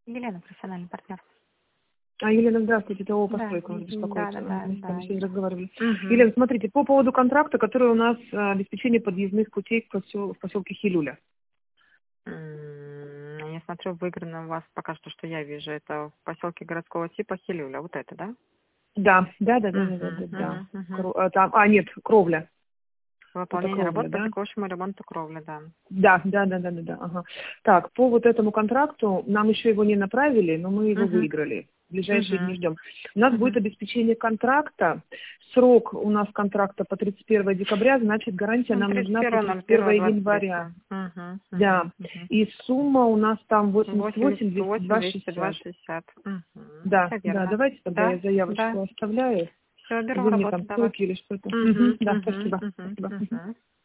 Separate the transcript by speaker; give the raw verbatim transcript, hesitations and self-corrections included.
Speaker 1: Елена, профессиональный партнер.
Speaker 2: А, Елена, здравствуйте, это ООО
Speaker 1: Да,
Speaker 2: «Постройка» вас беспокоит.
Speaker 1: да, да,
Speaker 2: Мы с
Speaker 1: да,
Speaker 2: вами сегодня
Speaker 1: да.
Speaker 2: разговаривали.
Speaker 1: Мгм.
Speaker 2: Елена, смотрите, по поводу контракта, который у нас а, обеспечение подъездных путей в, посел- в поселке Хилюля.
Speaker 1: М, Я смотрю, выиграно у вас пока что, что я вижу, это в поселке городского типа Хилюля. Вот это, да?
Speaker 2: Да, да, да, да, да, да,
Speaker 1: Мгм,
Speaker 2: да. да.
Speaker 1: мгм, мгм.
Speaker 2: Кро- а, там, а, нет, кровля. Это
Speaker 1: Выполнение
Speaker 2: кровля,
Speaker 1: работ по
Speaker 2: да?
Speaker 1: текущему ремонту кровли, да.
Speaker 2: Да, да, да, да, да, да. Ага. Так, по вот этому контракту нам еще его не направили, но мы его
Speaker 1: Мгм,
Speaker 2: выиграли. В ближайшие дни
Speaker 1: мгм,
Speaker 2: ждем. У нас будет
Speaker 1: мгм.
Speaker 2: обеспечение контракта. Срок у нас контракта по тридцать первое декабря, значит, гарантия
Speaker 1: Ну,
Speaker 2: нам
Speaker 1: тридцать
Speaker 2: нужна по
Speaker 1: первого
Speaker 2: тридцать
Speaker 1: ноль первого
Speaker 2: первое
Speaker 1: двадцать
Speaker 2: января.
Speaker 1: третьего. Мгм, мгм,
Speaker 2: Да.
Speaker 1: мгм.
Speaker 2: И сумма у нас там восемьдесят восемь двести
Speaker 1: восемьдесят восемь
Speaker 2: два
Speaker 1: двести два
Speaker 2: шестьдесят.
Speaker 1: шестьдесят. Мгм.
Speaker 2: Да,
Speaker 1: Все
Speaker 2: да,
Speaker 1: верно.
Speaker 2: давайте тогда я
Speaker 1: Да, да.
Speaker 2: заявочку оставляю.
Speaker 1: Все, беру в
Speaker 2: Вы мне там
Speaker 1: работу, да, вас.
Speaker 2: ссылки или что-то. Мгм.
Speaker 1: Угу,
Speaker 2: Да,
Speaker 1: угу,
Speaker 2: спасибо.
Speaker 1: угу,
Speaker 2: Спасибо. Мгм.
Speaker 1: угу.